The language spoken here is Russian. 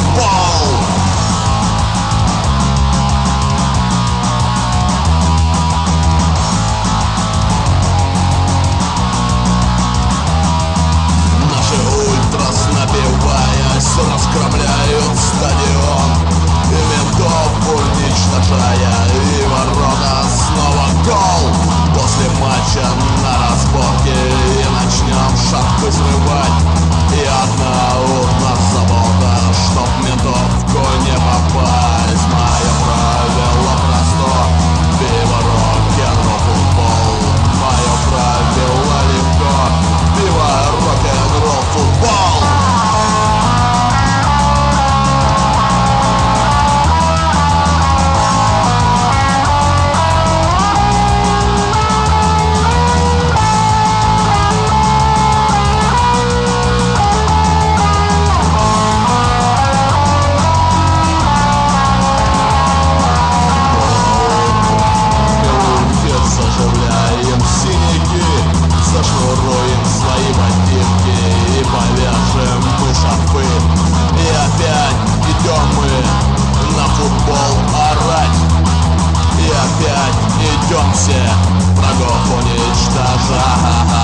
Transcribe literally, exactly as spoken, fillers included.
футбол. Набиваясь, раскромляют стадион, и ментов уничтожая, и ворота снова гол. После матча на разборке и начнем шаг взрывать. И одна одна забота, чтоб ментовку не попасть. Мое правило просто: пиво, рок-н-ролл, футбол. Мое правило легко: пиво, рок-н-ролл, футбол. Зашнуруем свои ботинки и повяжем мы шарфы. И опять идем мы на футбол орать. И опять идем все врагов уничтожать.